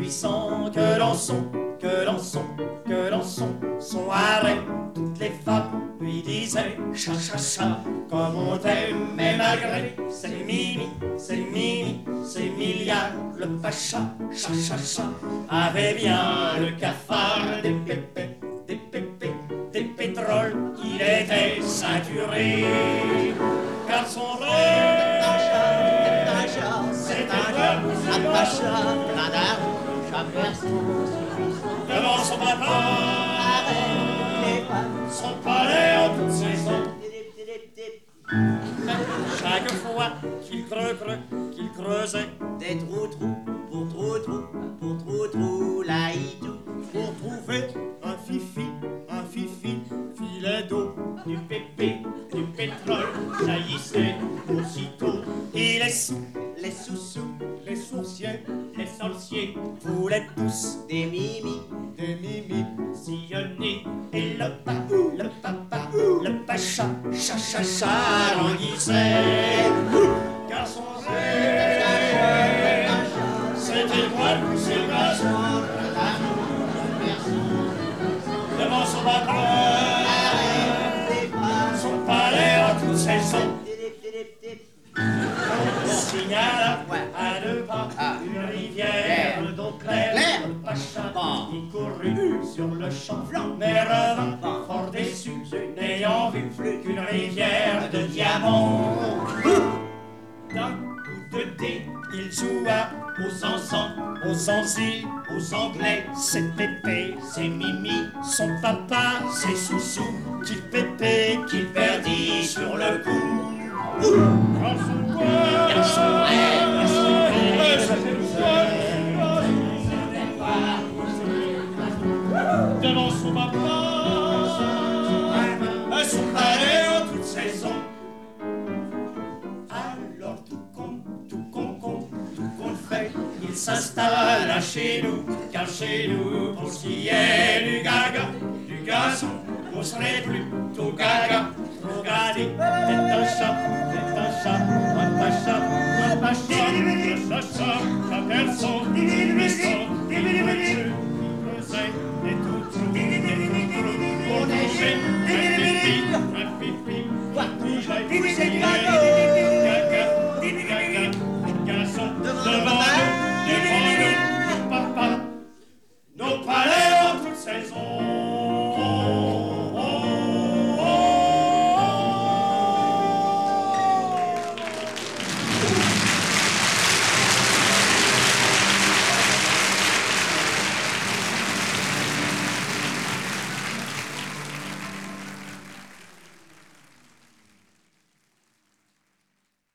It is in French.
sans que l'on son, que l'on son, que l'on son arrêt. Toutes les femmes lui disaient cha cha cha, comme on t'aime, mais malgré c'est Mimi, c'est Mimi, c'est milliards. Le pacha, cha cha cha, avait bien le cafard des pépés, des pépés, des pétroles. Il était ceinturé, car son rêve c'est un pacha, plein d'argent, devant son papa, son palais en toute saison. Chaque fois qu'il qu'il creusait des trous, pour trou, laïdou, pour trouver un fifi, filet d'eau, du pépé, du pétrole, jaillissait aussitôt. Et les sous-sous, les sourciers, les sorciers, voulaient tous des mimi, sillonner. Et le papa, le pacha, cha cha cha, languissait. Car son rêve, c'était moi, c'est garçon, devant son patron, son palais en toute saison. On signala à deux pas une rivière d'eau claire. Le pacha y courut sur le champ, mais revint fort déçu, n'ayant vu qu'une rivière de diamants. D'un coup de dé, il joua aux encens, aux zanzis, aux anglais. C'est Pépé, c'est Mimi, son papa, c'est Soussou, qu'il pépé, qu'il perdit sur le coup. Devant son papa, son palais en toute saison. Alors tout con fait, il s'installe chez nous, car chez nous, pour ce qui est du gaga, du gazon, on serait plutôt gaga. Regardez, c'est un chat, un pacha, un pacha, un pacha, un personne,